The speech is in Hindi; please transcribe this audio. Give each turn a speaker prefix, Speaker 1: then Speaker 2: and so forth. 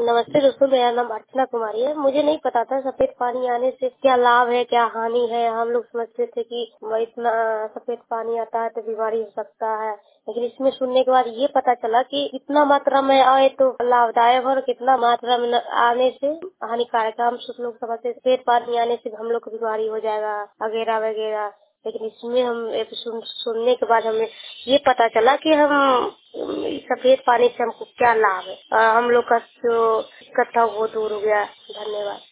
Speaker 1: नमस्ते दोस्तों, मेरा नाम अर्चना कुमारी है। मुझे नहीं पता था सफेद पानी आने से क्या लाभ है क्या हानि है। हम लोग समझते थे कि इतना सफेद पानी आता है तो बीमारी हो सकता है, लेकिन इसमें सुनने के बाद ये पता चला कि इतना मात्रा में आए तो लाभदायक और कितना मात्रा में आने से हानिकारक है। हम सब लोग समझते सफेद पानी आने से हम लोग को बीमारी हो जाएगा वगैरह वगैरह, लेकिन इसमें हम सुनने के बाद हमें ये पता चला कि हम सफेद पानी से हमको क्या लाभ है। हम लोग का जो दिक्कत था वो दूर हो गया। धन्यवाद।